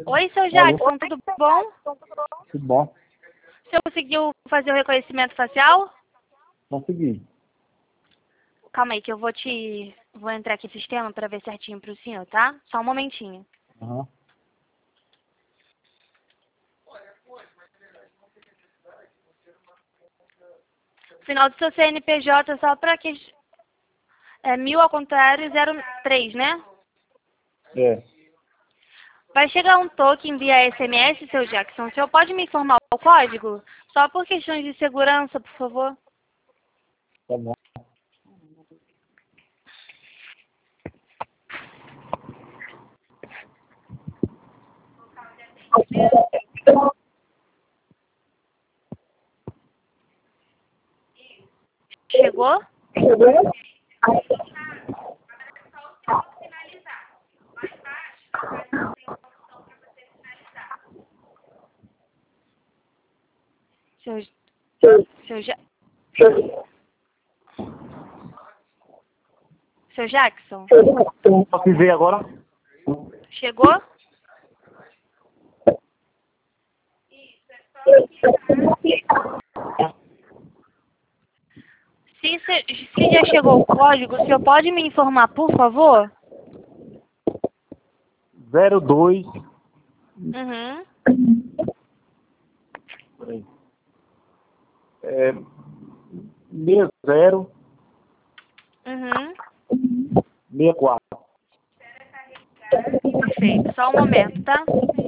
Oi, seu Alô? Jackson, tudo bom? Tudo bom? O senhor conseguiu fazer o reconhecimento facial? Consegui. Calma aí, que eu vou entrar aqui no sistema para ver certinho pro senhor, tá? Só um momentinho. Aham. Final do seu CNPJ, só para que... É 1000 ao contrário, 03, né? É. Vai chegar um token via SMS, seu Jackson. O senhor pode me informar o código? Só por questões de segurança, por favor. Tá bom. Chegou? Seu, seu Jackson? Posso ver agora? Chegou? Se já chegou o código, o senhor pode me informar, por favor? 02. Uhum. Peraí. 60 Uhum. 64. Perfeito. Só um momento, tá?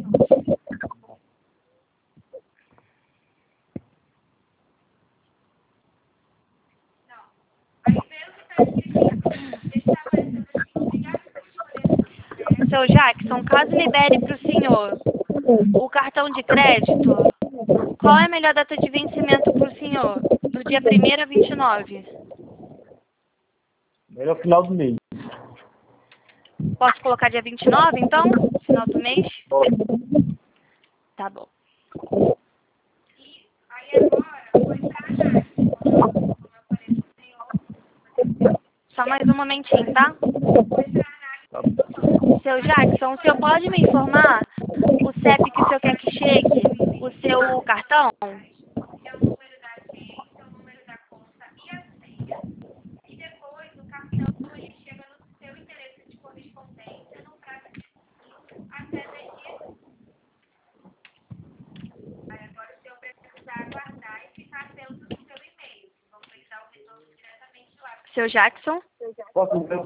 Seu Jackson, caso libere para o senhor o cartão de crédito, qual é a melhor data de vencimento para o senhor? Do dia 1º a 29. Melhor final do mês. Posso colocar dia 29, então? Final do mês? Tá bom. Só mais um momentinho, tá? Seu Jackson, o senhor pode me informar o CEP que o senhor quer que chegue? O seu cartão? Seu Jackson? Posso ver?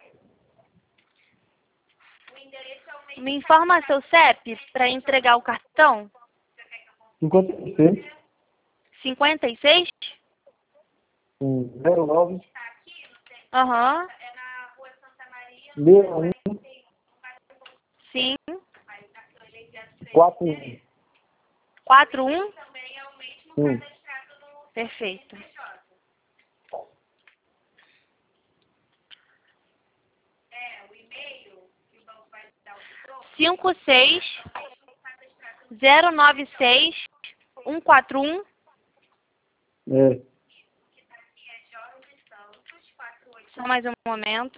Me informa seu CEP para entregar o cartão? 56. 56? 09. Aham. 61. Sim. 41. 41? Sim. Perfeito. Cinco seis 096 141. É. Só mais um momento.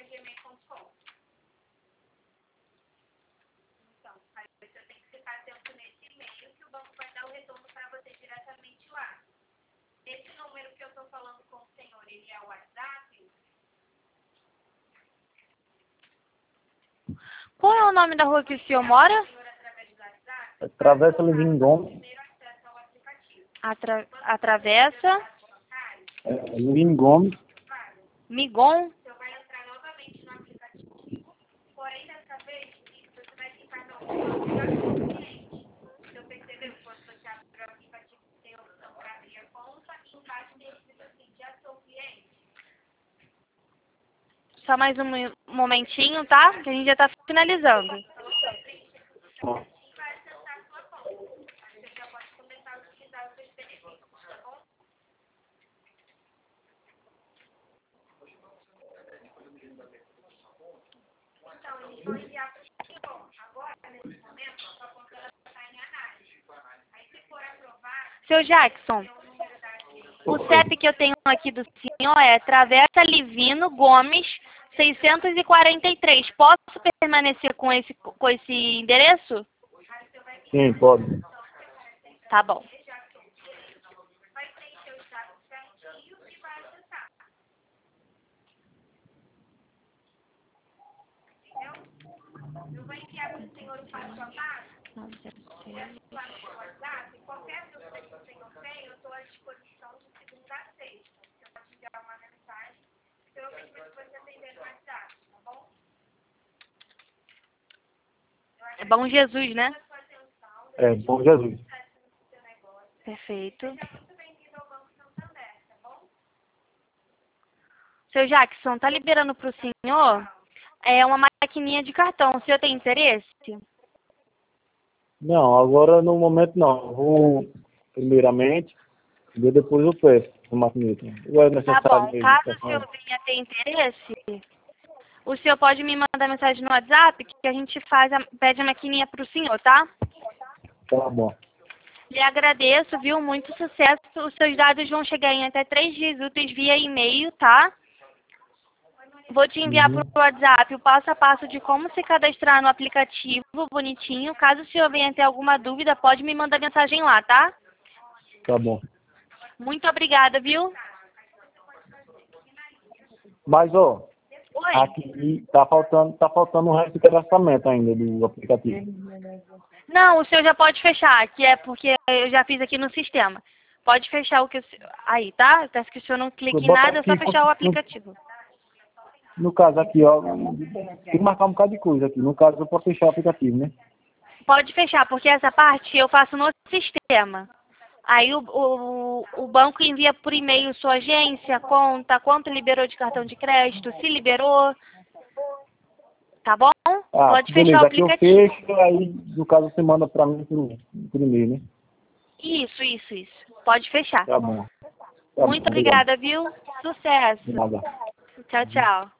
Qual é o nome da rua que o senhor mora? Travessa Levin Gomes. Atravessa Levin Gomes. Migon. Só mais um momentinho, tá? Que a gente já tá finalizando. Seu Jackson, o CEP que eu tenho aqui do senhor é Travessa Livino Gomes 643. Posso permanecer com esse endereço? Sim, pode. Tá bom. É Bom Jesus, né? É, Bom Jesus. Perfeito. Seu Jackson, tá liberando pro senhor uma maquininha de cartão. O senhor tem interesse? Não, agora no momento não. Eu vou primeiramente e depois eu peço a maquineta. Ou é Tá necessário bom. mesmo? Caso o senhor venha ter interesse, o senhor pode me mandar mensagem no WhatsApp que a gente pede a maquininha pro senhor, tá? Tá bom. Lhe agradeço, viu? Muito sucesso. Os seus dados vão chegar em até 3 dias úteis via e-mail, tá? Vou te enviar Uhum. pro WhatsApp o passo a passo de como se cadastrar no aplicativo, bonitinho. Caso o senhor venha ter alguma dúvida, pode me mandar mensagem lá, tá? Tá bom. Muito obrigada, viu? Mas, ó, Oi. aqui tá faltando o resto do cadastramento ainda do aplicativo. Não, o senhor já pode fechar, que é porque eu já fiz aqui no sistema. Pode fechar o que o senhor... Aí, tá? Eu peço que o senhor não clique em Bota nada, é só aqui, fechar o aplicativo. no caso aqui, ó, tem que marcar um bocado de coisa aqui. No caso, eu posso fechar o aplicativo, né? Pode fechar, porque essa parte eu faço no sistema. Aí o banco envia por e-mail sua agência, conta, quanto liberou de cartão de crédito, se liberou. Tá bom? Ah, Pode fechar o beleza. Aqui eu aplicativo. fecho, aí, no caso, você manda pra mim por e-mail, né? Isso. Pode fechar. Tá bom. Tá bom, Muito obrigado. obrigada, viu? Sucesso. De nada. Tchau, tchau.